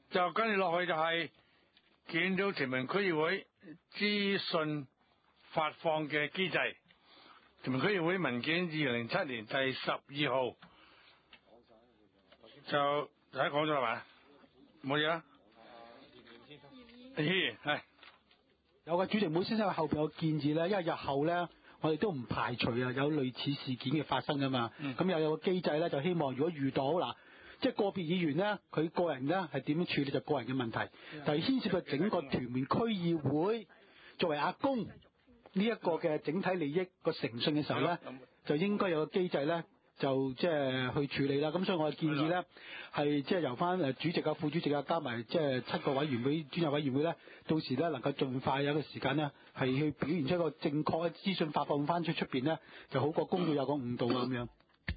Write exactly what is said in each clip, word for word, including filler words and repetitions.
就跟住落去就係見到屯門區議會資訊發放嘅機制，屯門區議會文件二零零七年第十二號就大家講咗係咪？冇嘢啦。咦，係有個主席，每先生後邊有建議咧，因為日後咧，我哋都唔排除啊有類似事件嘅發生噶嘛。咁、嗯、又有個機制咧，就希望如果遇到嗱，即係個別議員咧，佢個人咧係點樣處理就個人嘅問題，但係牽涉到整個屯門區議會作為阿公呢一個嘅整體利益個誠信嘅時候咧，就應該有個機制咧。就即係去處理啦，咁所以我嘅建議咧，係即係由翻誒主席啊、副主席啊，加埋即係七個委員會、專責委員會咧，到時咧能夠盡快有個時間咧，係去表現出一個正確嘅資訊發放翻出出邊咧，就好過公眾有個誤導啊咁樣。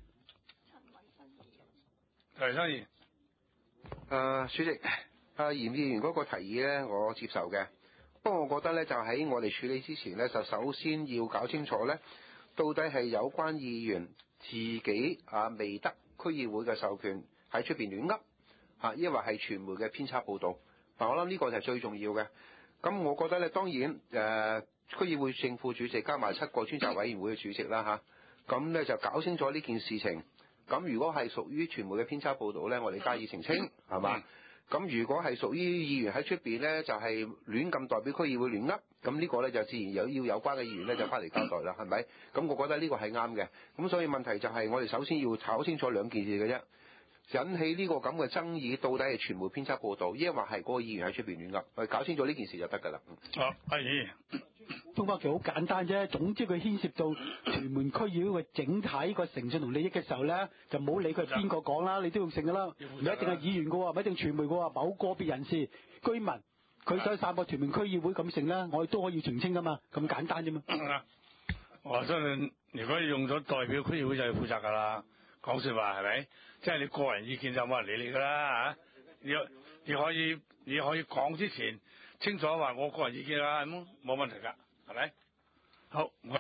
陳生議， 誒主席，阿嚴議員嗰個提議咧，我接受嘅。不過我覺得咧，就喺我哋處理之前咧，就首先要搞清楚咧，到底係有關議員自己啊未得區議會嘅授權喺出邊亂噏啊，抑或係傳媒嘅偏差報導。嗱、啊，我諗呢個就係最重要嘅。咁我覺得咧，當然誒、呃、區議會正副主席加埋七個專責委員會嘅主席啦嚇，咁、啊、咧就搞清楚呢件事情。咁如果係屬於傳媒嘅偏差報導咧，我哋加以澄清，係嘛？咁如果係屬於議員喺出邊咧，就係、是、亂咁代表區議會亂噏，咁呢個咧就自然有要有關嘅議員咧就翻嚟交代啦，係咪？咁我覺得呢個係啱嘅。咁所以問題就係我哋首先要搞清楚兩件事嘅啫。引起呢個咁嘅爭議，到底係傳媒偏差報導，抑或係嗰個議員喺出邊亂噏？我哋搞清楚呢件事就得㗎啦。 好、哦，阿議員， 東北其實好簡單啫。總之佢牽涉到屯門區議會嘅整體個誠信同利益嘅時候咧，就唔好理佢係邊個講啦，你都要承㗎啦。唔一定係議員㗎喎，唔一定傳媒㗎喎，某個別人士、居民，佢想散播屯門區議會咁成啦，我哋都可以澄清㗎嘛，咁簡單啫嘛。 我相信如果用咗代表區議會就要負責㗎啦。講説話係咪？即係你個人意見就冇人理你㗎啦嚇！你你可以你可以講之前清楚話我個人意見啦，咁冇問題㗎，係咪？好。